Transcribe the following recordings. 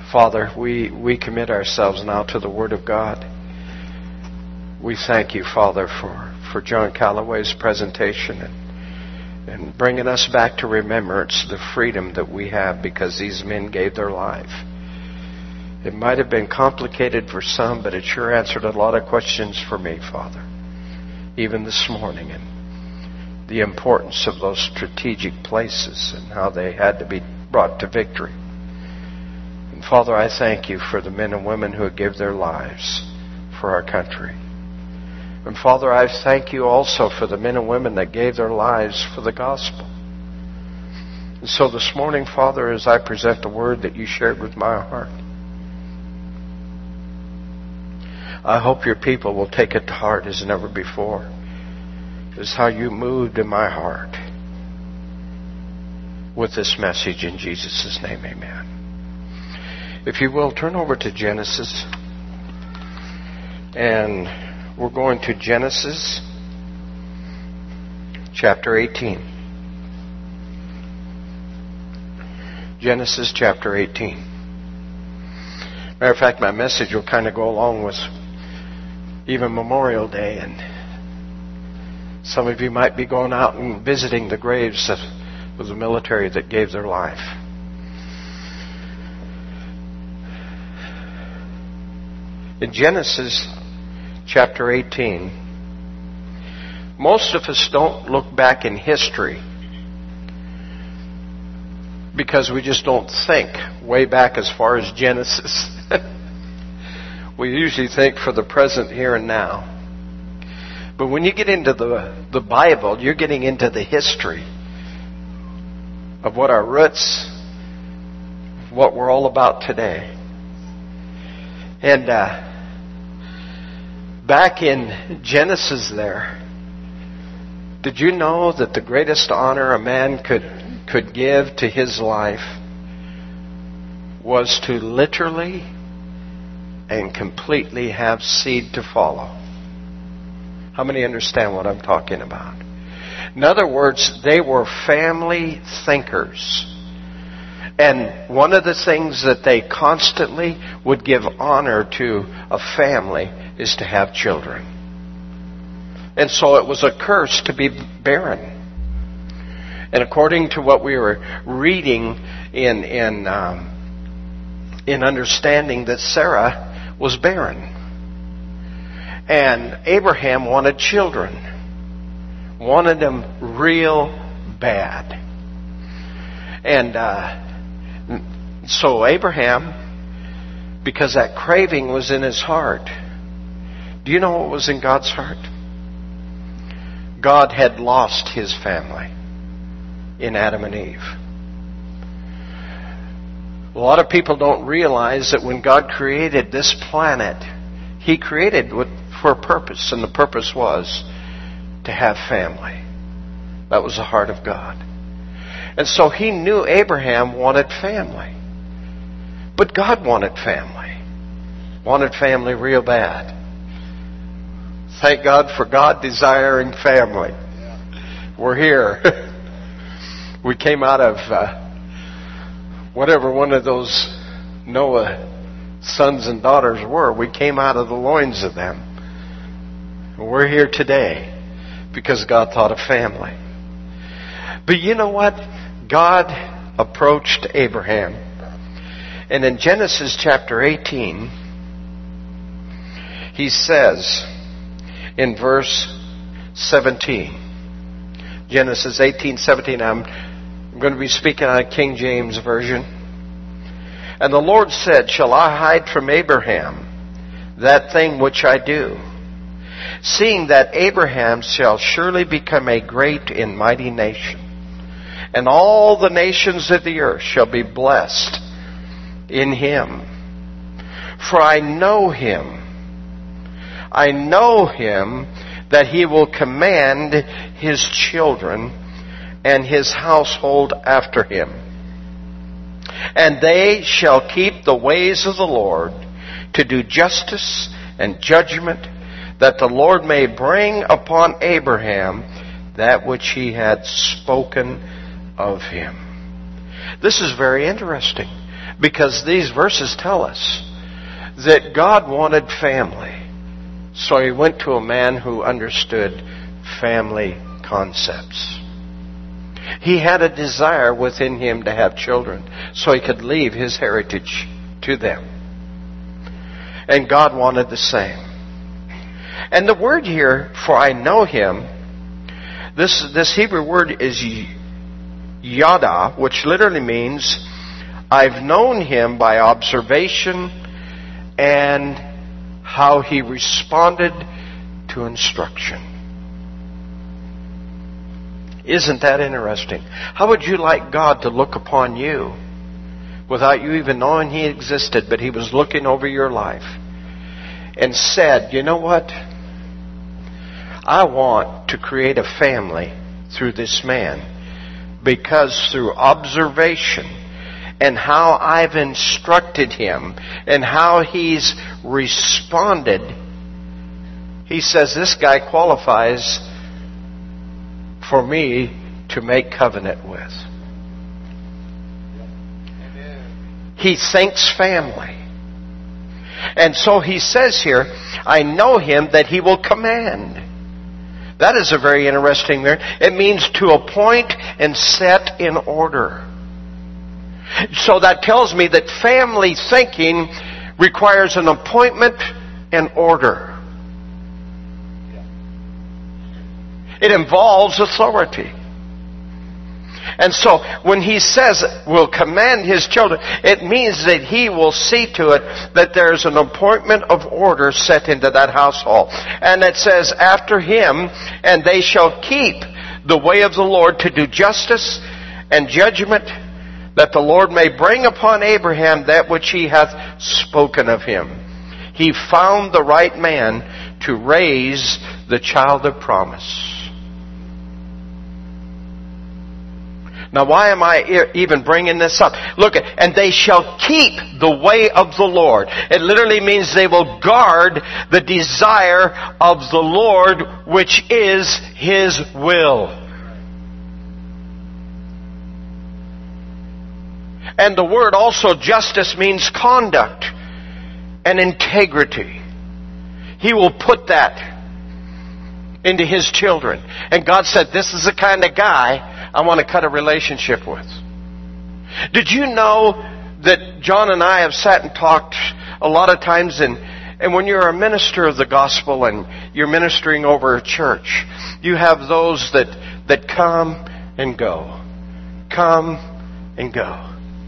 Father, we commit ourselves now to the Word of God. We thank you, Father, for John Calloway's presentation and bringing us back to remembrance the freedom that we have because these men gave their life. It might have been complicated for some, but it sure answered a lot of questions for me, Father, even this morning, and the importance of those strategic places and how they had to be brought to victory. And Father, I thank you for the men and women who give their lives for our country. And Father, I thank you also for the men and women that gave their lives for the gospel. And so this morning, Father, as I present the word that you shared with my heart, I hope your people will take it to heart as never before. It's how you moved in my heart with this message in Jesus' name, amen. If you will, turn over to Genesis. And we're going to Genesis chapter 18. Genesis chapter 18. Matter of fact, my message will kind of go along with even Memorial Day, and some of you might be going out and visiting the graves of the military that gave their life. In Genesis chapter 18, most of us don't look back in history because we just don't think way back as far as Genesis. We usually think for the present, here and now. But when you get into the Bible, you're getting into the history of what our roots, what we're all about today. And back in Genesis there, did you know that the greatest honor a man could give to his life was to literally and completely have seed to follow? How many understand what I'm talking about? In other words, they were family thinkers. And one of the things that they constantly would give honor to a family is to have children. And so it was a curse to be barren. And according to what we were reading in understanding that Sarah was barren. And Abraham wanted children. Wanted them real bad. And so Abraham, because that craving was in his heart, do you know what was in God's heart? God had lost his family in Adam and Eve. A lot of people don't realize that when God created this planet, He created it for a purpose, and the purpose was to have family. That was the heart of God. And so He knew Abraham wanted family. But God wanted family. Wanted family real bad. Thank God for God desiring family. We're here. We came out of whatever one of those Noah sons and daughters were. We came out of the loins of them. And we're here today because God thought of family. But you know what? God approached Abraham. And in Genesis chapter 18, He says in verse 17, Genesis 18:17, I'm going to be speaking out of King James Version. And the Lord said, shall I hide from Abraham that thing which I do? Seeing that Abraham shall surely become a great and mighty nation, and all the nations of the earth shall be blessed in him. For I know him that he will command his children and his household after him. And they shall keep the ways of the Lord to do justice and judgment, that the Lord may bring upon Abraham that which he had spoken of him. This is very interesting. Because these verses tell us that God wanted family. So He went to a man who understood family concepts. He had a desire within him to have children so he could leave his heritage to them. And God wanted the same. And the word here, for I know him, this Hebrew word is yada, which literally means I've known him by observation and how he responded to instruction. Isn't that interesting? How would you like God to look upon you without you even knowing He existed, but He was looking over your life and said, you know what? I want to create a family through this man, because through observation and how I've instructed him and how he's responded, He says this guy qualifies for me to make covenant with. He thinks family. And so He says here, I know him that he will command. That is a very interesting word. It means to appoint and set in order. So that tells me that family thinking requires an appointment and order. It involves authority. And so when He says will command His children, it means that He will see to it that there's an appointment of order set into that household. And it says, after him, and they shall keep the way of the Lord to do justice and judgment, that the Lord may bring upon Abraham that which He hath spoken of him. He found the right man to raise the child of promise. Now, why am I even bringing this up? Look, and they shall keep the way of the Lord. It literally means they will guard the desire of the Lord, which is His will. And the word also, justice, means conduct and integrity. He will put that into His children. And God said, this is the kind of guy I want to cut a relationship with. Did you know that John and I have sat and talked a lot of times, and when you're a minister of the gospel and you're ministering over a church, you have those that come and go. Come and go.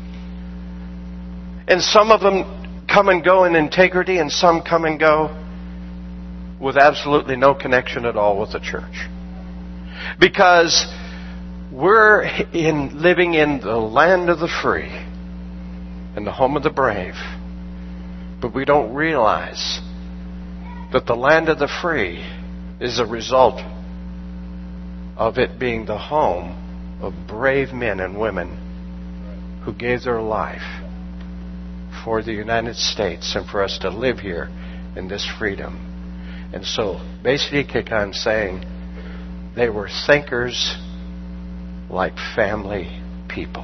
And some of them come and go in integrity, and some come and go with absolutely no connection at all with the church. Because we're living in the land of the free and the home of the brave. But we don't realize that the land of the free is a result of it being the home of brave men and women who gave their life for the United States and for us to live here in this freedom. And so, basically, I'm saying they were thinkers like family people.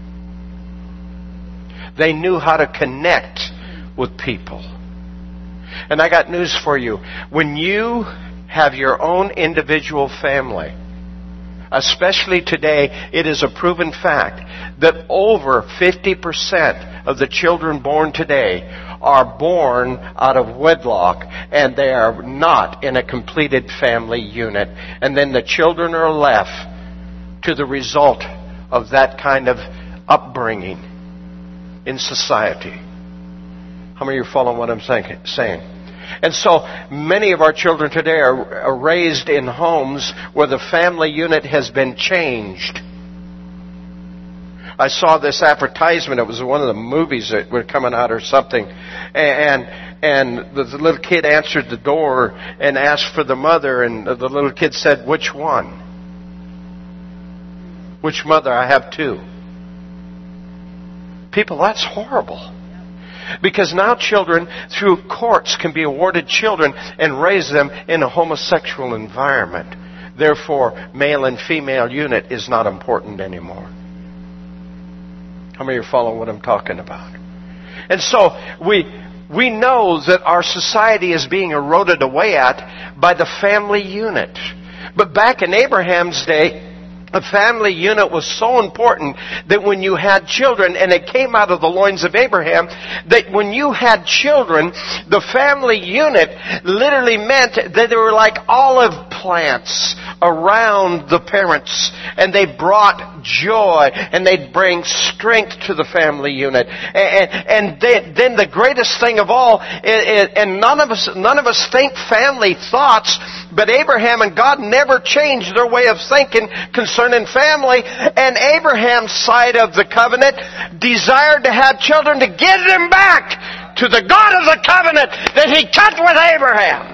They knew how to connect with people. And I got news for you. When you have your own individual family, especially today, it is a proven fact that over 50% of the children born today are born out of wedlock, and they are not in a completed family unit. And then the children are left to the result of that kind of upbringing in society. How many of you are following what I'm saying? And so many of our children today are raised in homes where the family unit has been changed. I saw this advertisement. It was one of the movies that were coming out or something. And the little kid answered the door and asked for the mother. And the little kid said, which one? Which mother? I have two. People, that's horrible. Because now children, through courts, can be awarded children and raise them in a homosexual environment. Therefore, male and female unit is not important anymore. How many are following what I'm talking about? And so we know that our society is being eroded away at by the family unit. But back in Abraham's day, a family unit was so important that when you had children, and it came out of the loins of Abraham, that when you had children, the family unit literally meant that they were like olive plants around the parents, and they brought joy, and they'd bring strength to the family unit. And then the greatest thing of all, and none of us think family thoughts, but Abraham and God never changed their way of thinking concerning family. And Abraham's side of the covenant desired to have children to give them back to the God of the covenant that He cut with Abraham.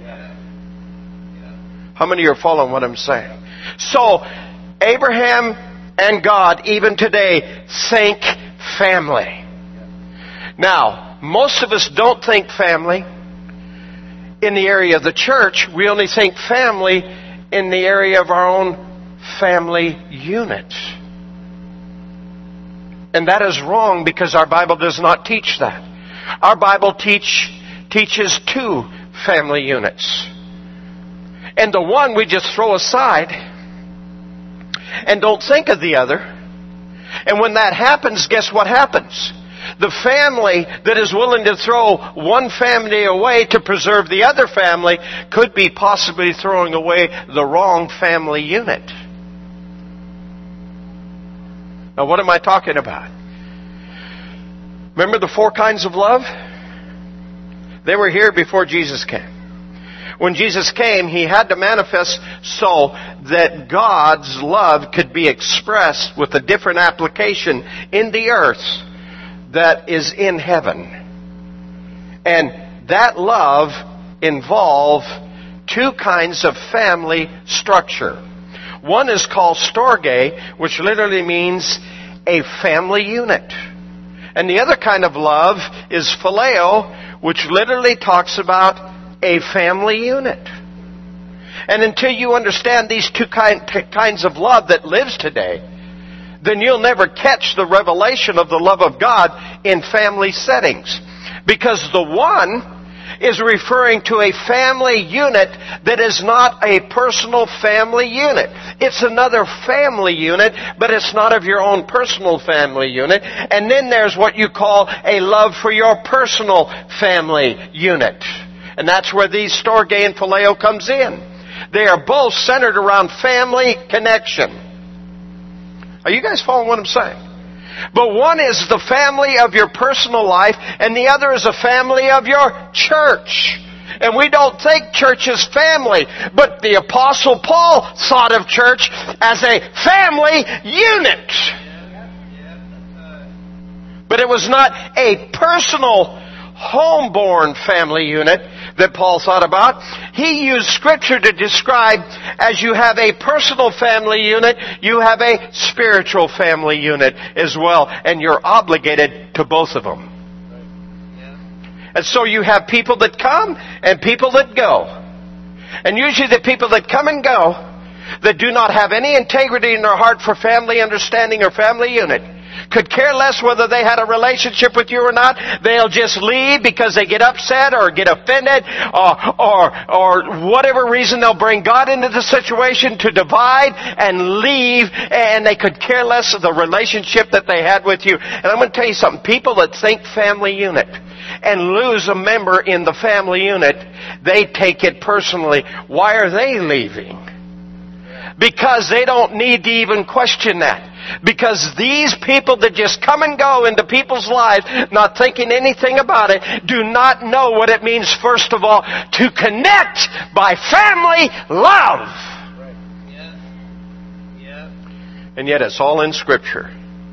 How many are following what I'm saying? So, Abraham and God, even today, think family. Now, most of us don't think family in the area of the church. We only think family in the area of our own family unit. And that is wrong, because our Bible does not teach that. Our Bible teaches two family units. And the one we just throw aside and don't think of the other. And when that happens, guess what happens? The family that is willing to throw one family away to preserve the other family could be possibly throwing away the wrong family unit. Now, what am I talking about? Remember the 4 kinds of love? They were here before Jesus came. When Jesus came, He had to manifest so that God's love could be expressed with a different application in the earth that is in heaven. And that love involved 2 kinds of family structure. One is called storge, which literally means a family unit. And the other kind of love is phileo, which literally talks about a family unit. And until you understand these 2 kinds of love that lives today, then you'll never catch the revelation of the love of God in family settings. Because the one is referring to a family unit that is not a personal family unit. It's another family unit, but it's not of your own personal family unit. And then there's what you call a love for your personal family unit. And that's where these storge and phileo comes in. They are both centered around family connection. Are you guys following what I'm saying? But one is the family of your personal life, and the other is a family of your church. And we don't think church is family, but the Apostle Paul thought of church as a family unit. But it was not a personal, homeborn family unit that Paul thought about. He used Scripture to describe, as you have a personal family unit, you have a spiritual family unit as well, and you're obligated to both of them. And so you have people that come and people that go. And usually the people that come and go, that do not have any integrity in their heart for family understanding or family unit, could care less whether they had a relationship with you or not. They'll just leave because they get upset or get offended or whatever reason. They'll bring God into the situation to divide and leave, and they could care less of the relationship that they had with you. And I'm going to tell you something. People that think family unit and lose a member in the family unit, they take it personally. Why are they leaving? Because they don't need to even question that. Because these people that just come and go into people's lives, not thinking anything about it, do not know what it means, first of all, to connect by family love. And yet it's all in Scripture.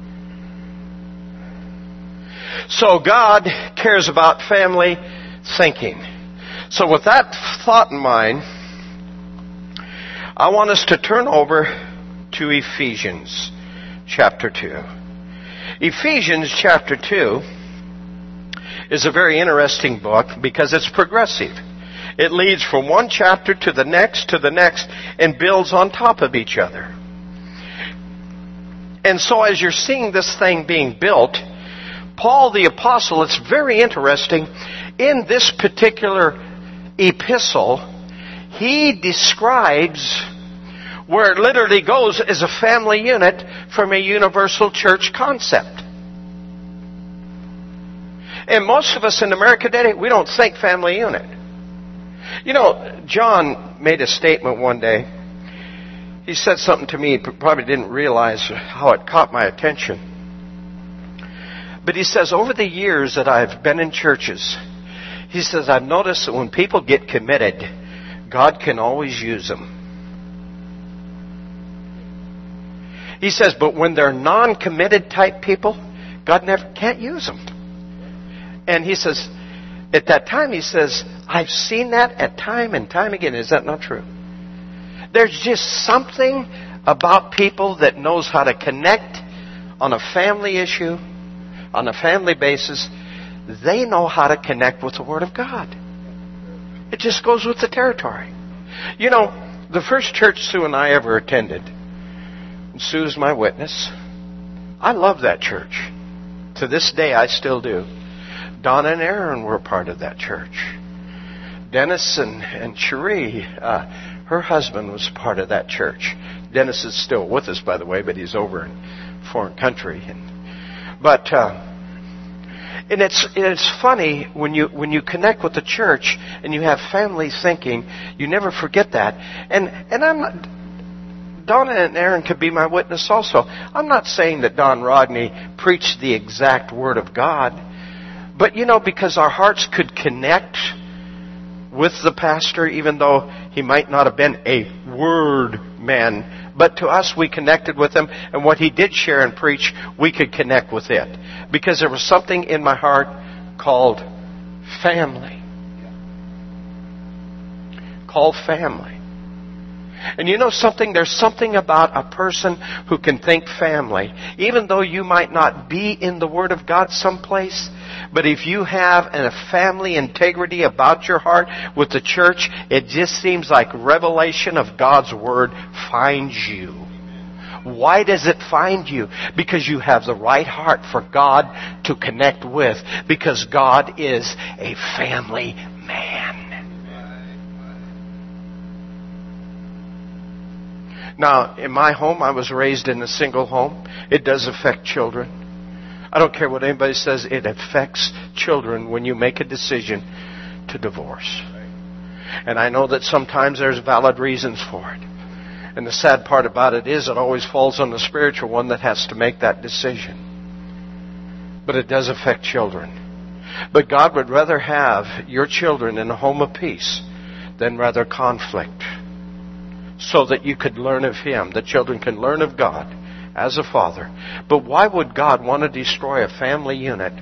So God cares about family thinking. So with that thought in mind, I want us to turn over to Ephesians chapter 2. Ephesians chapter 2 is a very interesting book because it's progressive. It leads from one chapter to the next, and builds on top of each other. And so as you're seeing this thing being built, Paul the Apostle, it's very interesting, in this particular epistle, he describes where it literally goes as a family unit from a universal church concept. And most of us in America today, we don't think family unit. You know, John made a statement one day. He said something to me, probably didn't realize how it caught my attention. But he says, over the years that I've been in churches, he says, I've noticed that when people get committed, God can always use them. He says, but when they're non-committed type people, God can't use them. And he says, at that time, he says, I've seen that at time and time again. Is that not true? There's just something about people that knows how to connect on a family issue, on a family basis. They know how to connect with the Word of God. It just goes with the territory. You know, the first church Sue and I ever attended, and Sue's my witness, I love that church. To this day, I still do. Donna and Aaron were part of that church. Dennis and Cherie, her husband was part of that church. Dennis is still with us, by the way, but he's over in a foreign country. And it's funny when you connect with the church and you have family thinking, you never forget that. And I'm not, Donna and Aaron could be my witness also. I'm not saying that Don Rodney preached the exact Word of God, but you know, because our hearts could connect with the pastor, even though he might not have been a word man, but to us we connected with him, and what he did share and preach, we could connect with it. Because there was something in my heart called family. Called family. And you know something? There's something about a person who can think family, even though you might not be in the Word of God someplace, but if you have a family integrity about your heart with the church, it just seems like revelation of God's Word finds you. Why does it find you? Because you have the right heart for God to connect with. Because God is a family man. Now, in my home, I was raised in a single home. It does affect children. I don't care what anybody says, it affects children when you make a decision to divorce. And I know that sometimes there's valid reasons for it. And the sad part about it is it always falls on the spiritual one that has to make that decision. But it does affect children. But God would rather have your children in a home of peace than rather conflict, so that you could learn of Him. The children can learn of God as a father. But why would God want to destroy a family unit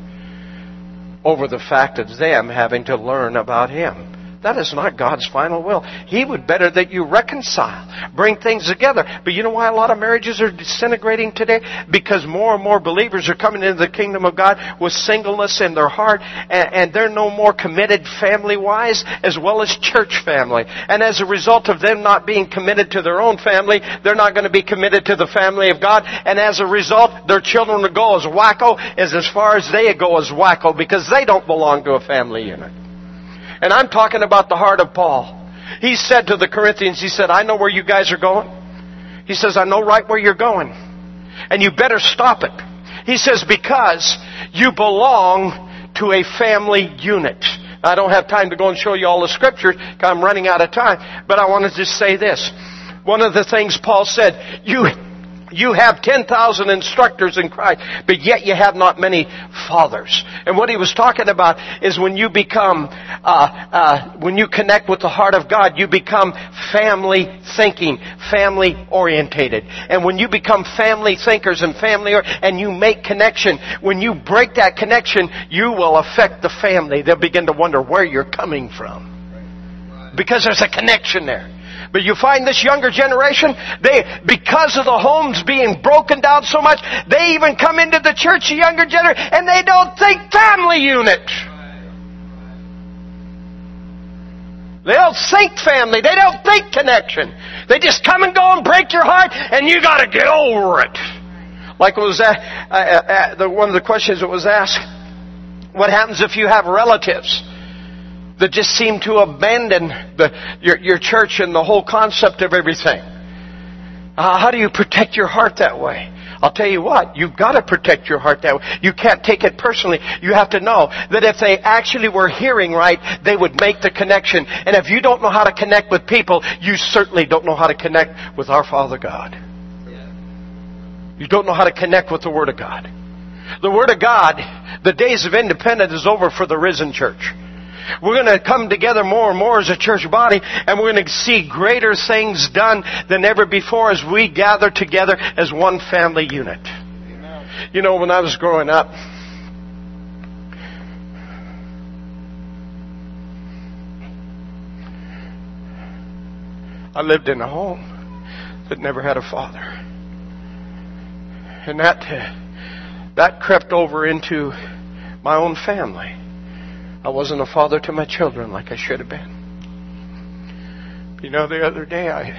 over the fact of them having to learn about Him? That is not God's final will. He would better that you reconcile, bring things together. But you know why a lot of marriages are disintegrating today? Because more and more believers are coming into the kingdom of God with singleness in their heart, and they're no more committed family-wise as well as church family. And as a result of them not being committed to their own family, they're not going to be committed to the family of God. And as a result, their children will go as wacko as far as they go as wacko, because they don't belong to a family unit. And I'm talking about the heart of Paul. He said to the Corinthians, he said, I know where you guys are going. He says, I know right where you're going. And you better stop it. He says, because you belong to a family unit. I don't have time to go and show you all the scriptures because I'm running out of time. But I want to just say this. One of the things Paul said, you have 10,000 instructors in Christ, but yet you have not many fathers. And what he was talking about is when you become, when you connect with the heart of God, you become family thinking, family orientated. And when you become family thinkers and you make connection, when you break that connection, you will affect the family. They'll begin to wonder where you're coming from. Because there's a connection there. But you find this younger generation, because of the homes being broken down so much, they even come into the church, the younger generation, and they don't think family unit. They don't think family. They don't think connection. They just come and go and break your heart, and you got to get over it. Like it was one of the questions that was asked, what happens if you have relatives that just seem to abandon your church and the whole concept of everything? How do you protect your heart that way? I'll tell you what, you've got to protect your heart that way. You can't take it personally. You have to know that if they actually were hearing right, they would make the connection. And if you don't know how to connect with people, you certainly don't know how to connect with our Father God. You don't know how to connect with the Word of God. The Word of God, the days of independence is over for the risen church. We're going to come together more and more as a church body, and we're going to see greater things done than ever before as we gather together as one family unit. Amen. You know, when I was growing up, I lived in a home that never had a father. And that crept over into my own family. I wasn't a father to my children like I should have been. You know, the other day I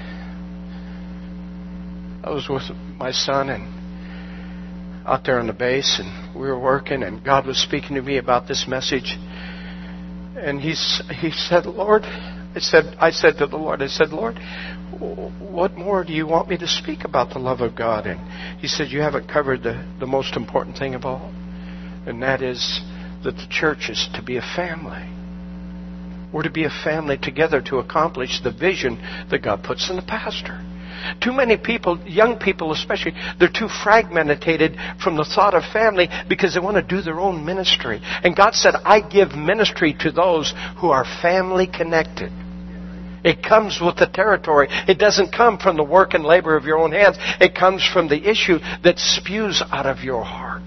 was with my son and out there on the base, and we were working, and God was speaking to me about this message. And he said, Lord, I said to the Lord, Lord, what more do you want me to speak about the love of God? And He said, you haven't covered the most important thing of all, and that is that the church is to be a family. We're to be a family together to accomplish the vision that God puts in the pastor. Too many people, young people especially, they're too fragmented from the thought of family because they want to do their own ministry. And God said, I give ministry to those who are family connected. It comes with the territory. It doesn't come from the work and labor of your own hands. It comes from the issue that spews out of your heart.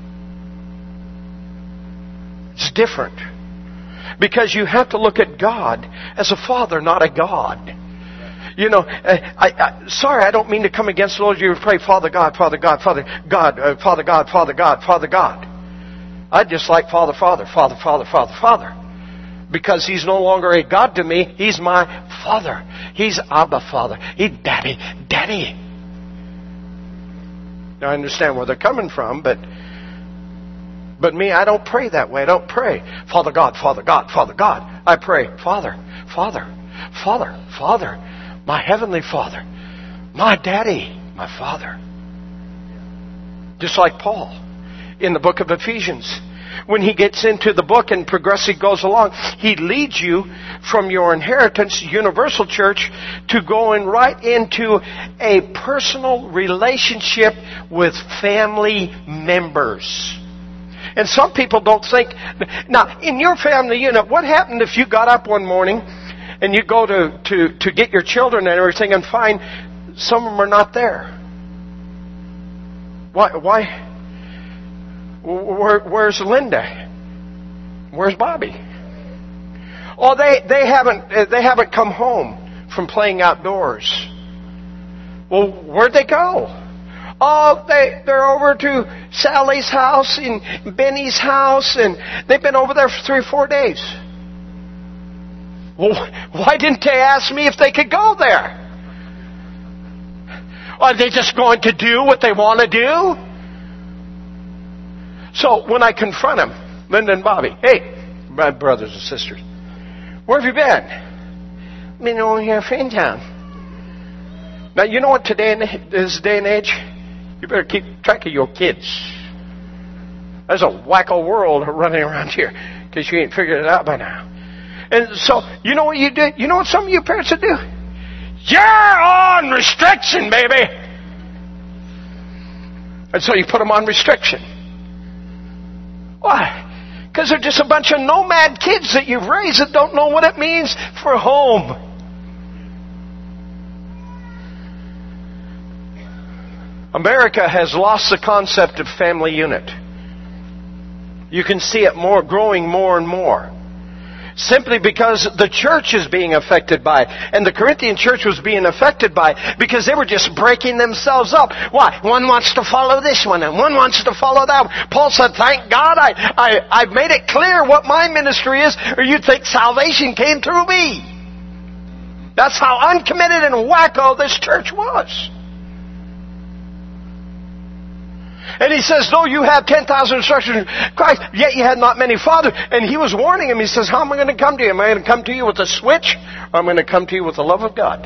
It's different. Because you have to look at God as a father, not a God. You know, sorry, I don't mean to come against the Lord. You pray, Father God, Father God, Father God, Father God, Father God, Father God. I just like Father, Father, Father, Father, Father, Father. Because He's no longer a God to me. He's my Father. He's Abba Father. He's Daddy, Daddy. Now I understand where they're coming from, but me, I don't pray that way. I don't pray, Father God, Father God, Father God. I pray, Father, Father, Father, Father, my Heavenly Father, my Daddy, my Father. Just like Paul in the book of Ephesians. When he gets into the book and progressively goes along, he leads you from your inheritance, universal church, to going right into a personal relationship with family members. And some people don't think... Now, in your family unit, what happened if you got up one morning and you go to get your children and everything and find some of them are not there? Why? Where's Linda? Where's Bobby? Oh, they haven't come home from playing outdoors. Well, where'd they go? Oh, they're over to Sally's house and Benny's house, and they've been over there for 3 or 4 days. Well, why didn't they ask me if they could go there? Are they just going to do what they want to do? So when I confront them, Linda and Bobby, hey, my brothers and sisters, where have you been? Been over here in town. Now, you know what this day and age? You better keep track of your kids. There's a wacko world running around here because you ain't figured it out by now. And so, you know what you do? You know what some of you parents would do? You're on restriction, baby! And so you put them on restriction. Why? Because they're just a bunch of nomad kids that you've raised that don't know what it means for home. America has lost the concept of family unit. You can see it growing more and more. Simply because the church is being affected by it. And the Corinthian church was being affected by it because they were just breaking themselves up. Why? One wants to follow this one and one wants to follow that one. Paul said, thank God I've made it clear what my ministry is, or you'd think salvation came through me. That's how uncommitted and wacko this church was. And he says, though you have 10,000 instructions in Christ, yet you had not many fathers. And he was warning him. He says, how am I going to come to you? Am I going to come to you with a switch? Or am I going to come to you with the love of God?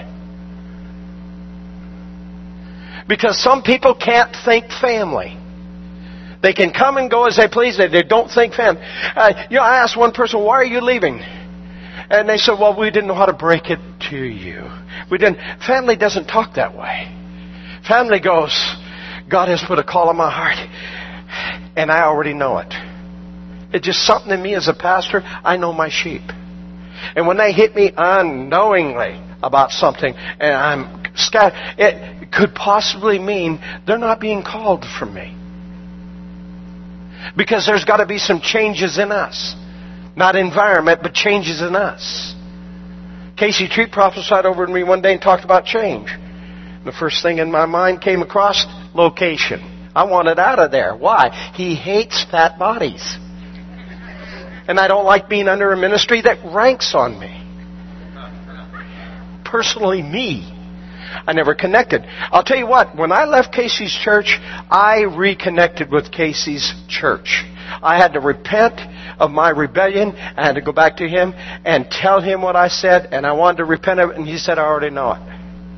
Because some people can't think family. They can come and go as they please. They don't think family. I asked one person, why are you leaving? And they said, well, we didn't know how to break it to you. Family doesn't talk that way. Family goes, God has put a call on my heart, and I already know it. It's just something in me as a pastor. I know my sheep. And when they hit me unknowingly about something, and I'm scattered, it could possibly mean they're not being called from me. Because there's got to be some changes in us. Not environment, but changes in us. Casey Treat prophesied over to me one day and talked about change. The first thing in my mind came across, location. I wanted out of there. Why? He hates fat bodies. And I don't like being under a ministry that ranks on me. Personally, me. I never connected. I'll tell you what, when I left Casey's church, I reconnected with Casey's church. I had to repent of my rebellion. I had to go back to him and tell him what I said, and I wanted to repent of it, and he said, I already know it.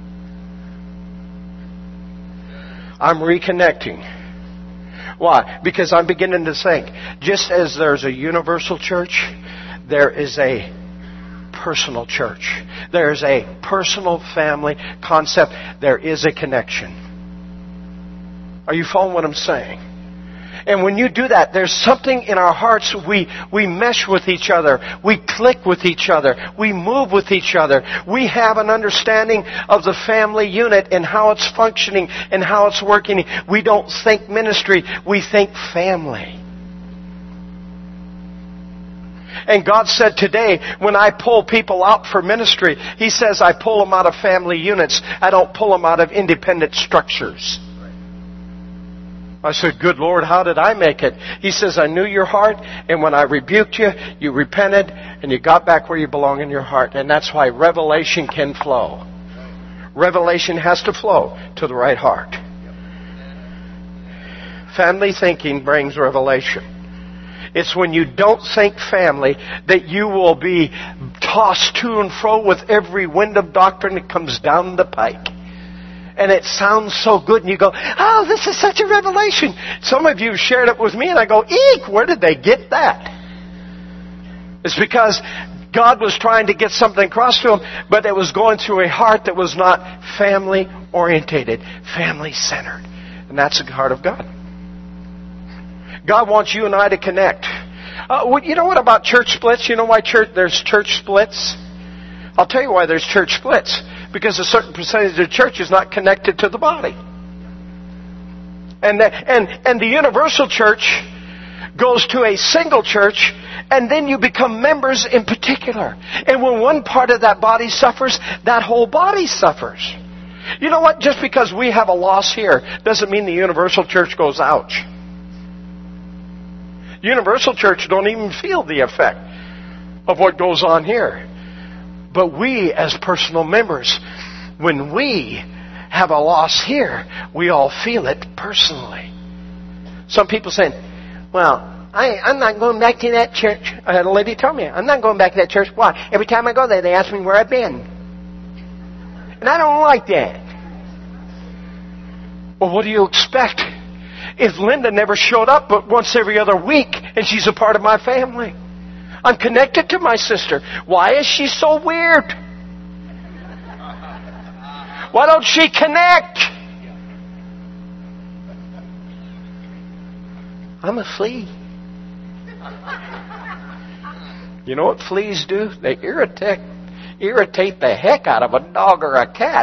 I'm reconnecting. Why? Because I'm beginning to think, just as there's a universal church, there is a personal church. There is a personal family concept. There is a connection. Are you following what I'm saying? And when you do that, there's something in our hearts. We mesh with each other. We click with each other. We move with each other. We have an understanding of the family unit and how it's functioning and how it's working. We don't think ministry. We think family. And God said today, when I pull people out for ministry, He says I pull them out of family units. I don't pull them out of independent structures. I said, good Lord, how did I make it? He says, I knew your heart, and when I rebuked you, you repented, and you got back where you belong in your heart. And that's why revelation can flow. Revelation has to flow to the right heart. Family thinking brings revelation. It's when you don't think family that you will be tossed to and fro with every wind of doctrine that comes down the pike. And it sounds so good, and you go, oh, this is such a revelation. Some of you shared it with me, and I go, eek, where did they get that? It's because God was trying to get something across to them, but it was going through a heart that was not family-orientated, family-centered. And that's the heart of God. God wants you and I to connect. You know what about church splits? You know why there's church splits? I'll tell you why there's church splits. Because a certain percentage of the church is not connected to the body. And the universal church goes to a single church, and then you become members in particular. And when one part of that body suffers, that whole body suffers. You know what? Just because we have a loss here doesn't mean the universal church goes ouch. Universal church don't even feel the effect of what goes on here. But we, as personal members, when we have a loss here, we all feel it personally. Some people saying, well, I'm not going back to that church. I had a lady tell me, I'm not going back to that church. Why? Every time I go there, they ask me where I've been. And I don't like that. Well, what do you expect? If Linda never showed up but once every other week, and she's a part of my family. I'm connected to my sister. Why is she so weird? Why don't she connect? I'm a flea. You know what fleas do? They irritate the heck out of a dog or a cat.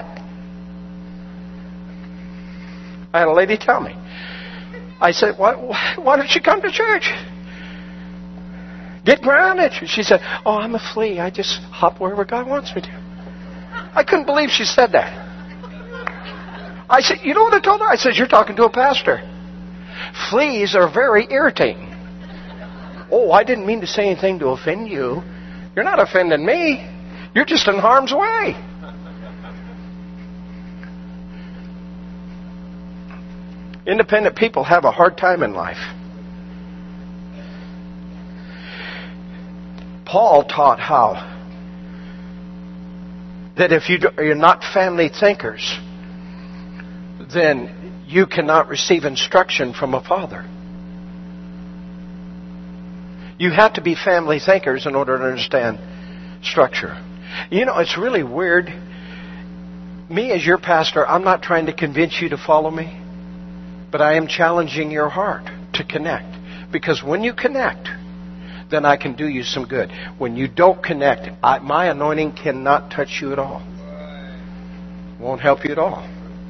I had a lady tell me. I said, why don't you come to church? Get grounded. She said, oh, I'm a flea. I just hop wherever God wants me to. I couldn't believe she said that. I said, you know what I told her? I said, you're talking to a pastor. Fleas are very irritating. Oh, I didn't mean to say anything to offend you. You're not offending me. You're just in harm's way. Independent people have a hard time in life. Paul taught how that if you're not family thinkers, then you cannot receive instruction from a father. You have to be family thinkers in order to understand structure. You know, it's really weird. Me as your pastor, I'm not trying to convince you to follow me, but I am challenging your heart to connect. Because when you connect, then I can do you some good. When you don't connect, my anointing cannot touch you at all. Won't help you at all.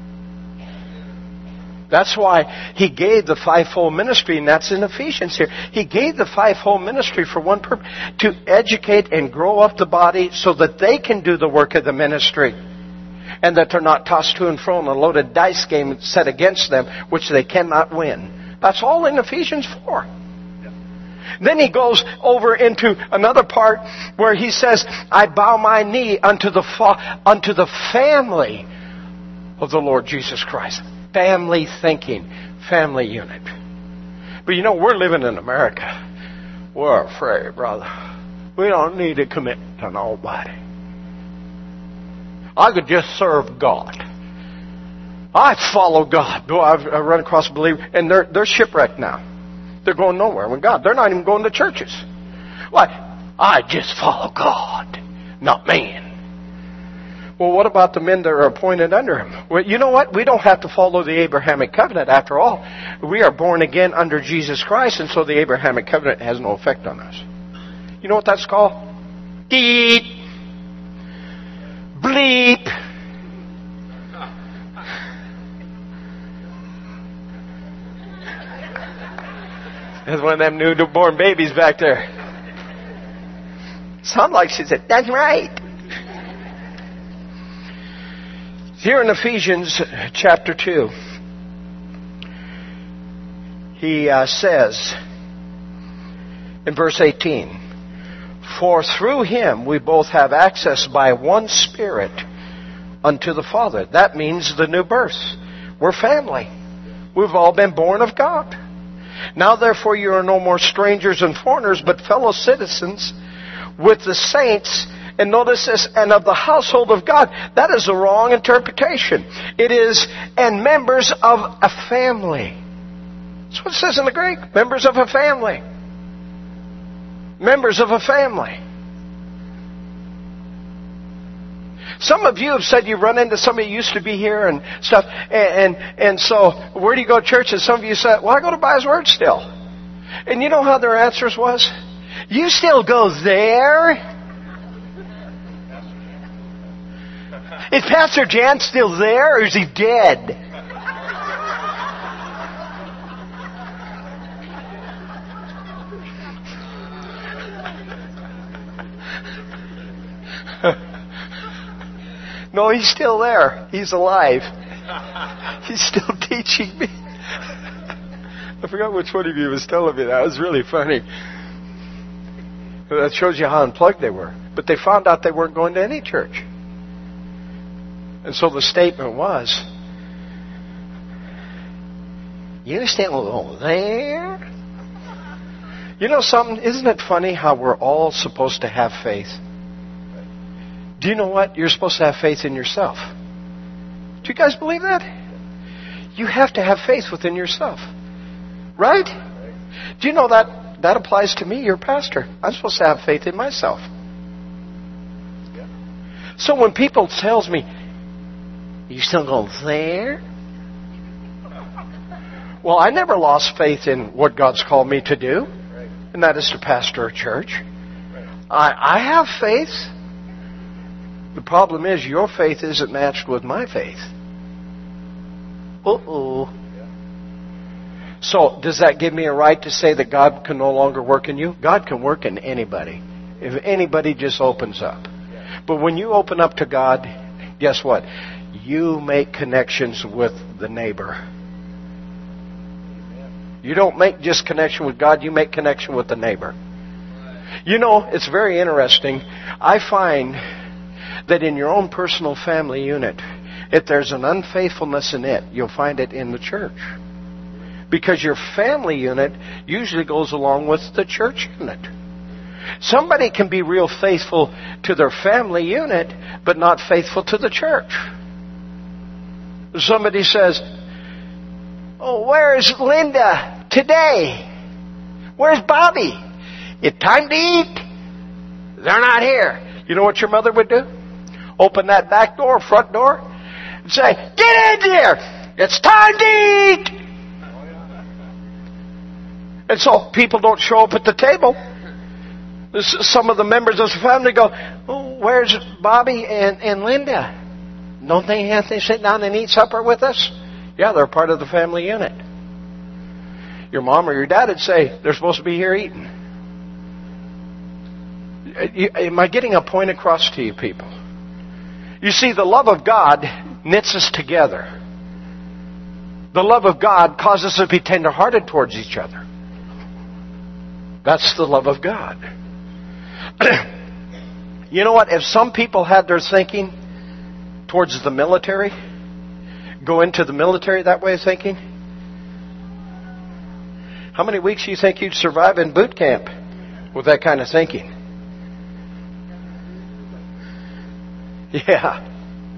That's why He gave the fivefold ministry, and that's in Ephesians here. He gave the fivefold ministry for one purpose, to educate and grow up the body so that they can do the work of the ministry. And that they're not tossed to and fro in a loaded dice game set against them, which they cannot win. That's all in Ephesians 4. Then he goes over into another part where he says, I bow my knee unto the family of the Lord Jesus Christ. Family thinking, family unit. But you know, we're living in America. We're afraid, brother. We don't need to commit to nobody. I could just serve God. I follow God. Boy, I've run across a believer, and they're shipwrecked now. They're going nowhere with God. They're not even going to churches. Why? I just follow God, not man. Well, what about the men that are appointed under Him? Well, you know what? We don't have to follow the Abrahamic covenant after all. We are born again under Jesus Christ, and so the Abrahamic covenant has no effect on us. You know what that's called? Beep. Bleep. There's one of them newborn babies back there. Sound like she said, that's right. Here in Ephesians chapter 2, he says in verse 18, for through Him we both have access by one Spirit unto the Father. That means the new birth. We're family. We've all been born of God. Now therefore you are no more strangers and foreigners, but fellow citizens with the saints. And notice this, and of the household of God. That is a wrong interpretation. It is, and members of a family. That's what it says in the Greek. Members of a family. Members of a family. Some of you have said you run into somebody who used to be here and stuff. And so, where do you go to church? And some of you said, well, I go to By His Word still. And you know how their answers was? You still go there? Is Pastor Jan still there, or is he dead? No, he's still there. He's alive. He's still teaching me. I forgot which one of you was telling me that. It was really funny. That shows you how unplugged they were. But they found out they weren't going to any church. And so the statement was, you still go there? You know something? Isn't it funny how we're all supposed to have faith? Do you know what? You're supposed to have faith in yourself. Do you guys believe that? You have to have faith within yourself. Right? Do you know that applies to me, your pastor? I'm supposed to have faith in myself. So when people tells me, you still go there? Well, I never lost faith in what God's called me to do, and that is to pastor a church. I have faith. The problem is your faith isn't matched with my faith. Uh-oh. So, does that give me a right to say that God can no longer work in you? God can work in anybody, if anybody just opens up. But when you open up to God, guess what? You make connections with the neighbor. You don't make just connection with God, you make connection with the neighbor. You know, it's very interesting. I find that in your own personal family unit, if there's an unfaithfulness in it, you'll find it in the church. Because your family unit usually goes along with the church unit. Somebody can be real faithful to their family unit, but not faithful to the church. Somebody says, "Oh, where's Linda today? Where's Bobby? It's time to eat. They're not here." You know what your mother would do? Open that back door, front door, and say, "Get in here! It's time to eat!" And so people don't show up at the table. Some of the members of the family go, "Oh, where's Bobby and Linda? Don't they have to sit down and eat supper with us?" Yeah, they're part of the family unit. Your mom or your dad would say, "They're supposed to be here eating." Am I getting a point across to you people? You see, the love of God knits us together. The love of God causes us to be tenderhearted towards each other. That's the love of God. You know what? If some people had their thinking towards the military, go into the military that way of thinking, how many weeks do you think you'd survive in boot camp with that kind of thinking? Yeah.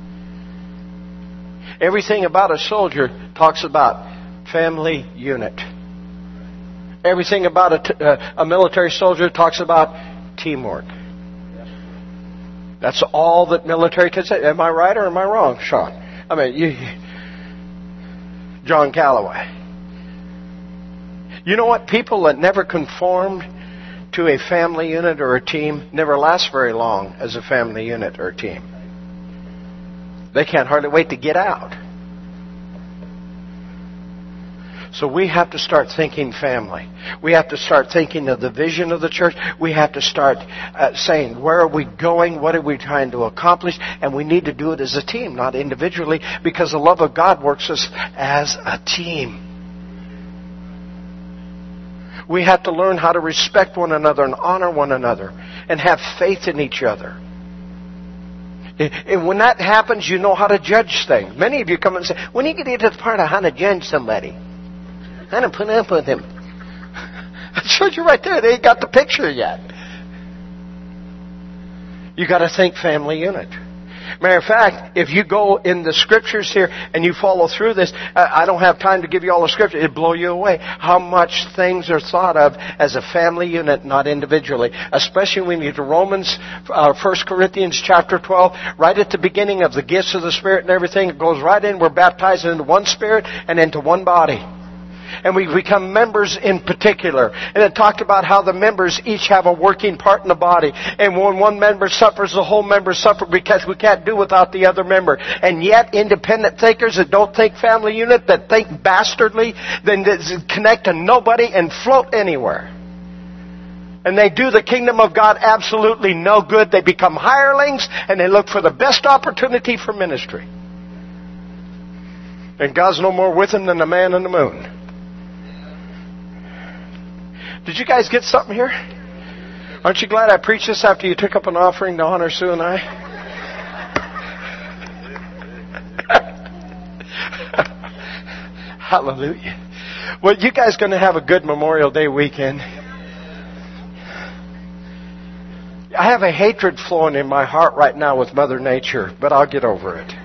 Everything about a soldier talks about family unit. Everything about a military soldier talks about teamwork. That's all that military can say. Am I right or am I wrong, Sean? I mean, John Calloway. You know what? People that never conformed to a family unit or a team never last very long as a family unit or a team. They can't hardly wait to get out. So we have to start thinking family. We have to start thinking of the vision of the church. We have to start saying, where are we going? What are we trying to accomplish? And we need to do it as a team, not individually, because the love of God works us as a team. We have to learn how to respect one another and honor one another and have faith in each other. And when that happens, you know how to judge things. Many of you come and say, when you get into the part of how to judge somebody, how to put up with him. I showed you right there. They ain't got the picture yet. You got to think family unit. Matter of fact, if you go in the scriptures here and you follow through this, I don't have time to give you all the scripture. It'll blow you away how much things are thought of as a family unit, not individually. Especially when you get to Romans, 1 Corinthians chapter 12, right at the beginning of the gifts of the Spirit and everything. It goes right in. We're baptized into one Spirit and into one body. And we become members in particular. And it talked about how the members each have a working part in the body. And when one member suffers, the whole member suffers because we can't do without the other member. And yet, independent thinkers that don't think family unit, that think bastardly, then connect to nobody and float anywhere. And they do the kingdom of God absolutely no good. They become hirelings and they look for the best opportunity for ministry. And God's no more with them than the man on the moon. Did you guys get something here? Aren't you glad I preached this after you took up an offering to honor Sue and I? Hallelujah. Well, you guys going to have a good Memorial Day weekend. I have a hatred flowing in my heart right now with Mother Nature, but I'll get over it.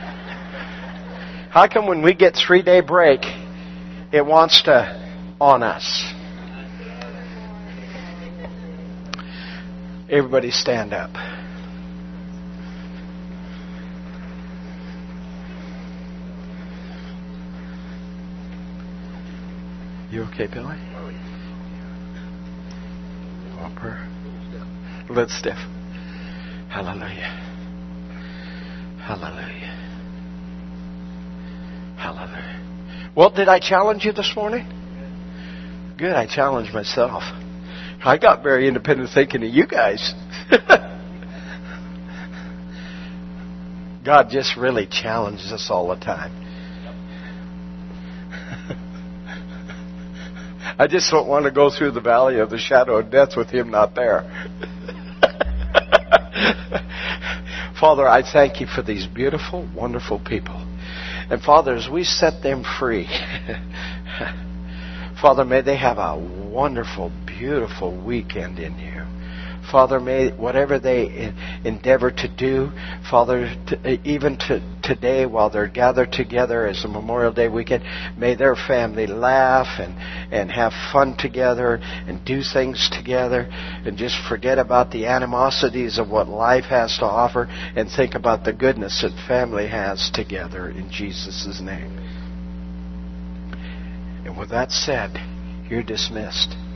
How come when we get 3-day break, it wants to on us? Everybody stand up. You okay, Billy? Want prayer? A little stiff. Hallelujah. Hallelujah. Hallelujah. Well, did I challenge you this morning? Good, I challenged myself. I got very independent thinking of you guys. God just really challenges us all the time. I just don't want to go through the valley of the shadow of death with Him not there. Father, I thank You for these beautiful, wonderful people. And Father, as we set them free, Father, may they have a wonderful, beautiful weekend in you. Father, may whatever they endeavor to do, Father, even today while they're gathered together as a Memorial Day weekend, may their family laugh and have fun together and do things together and just forget about the animosities of what life has to offer and think about the goodness that family has together in Jesus' name. And with that said, you're dismissed.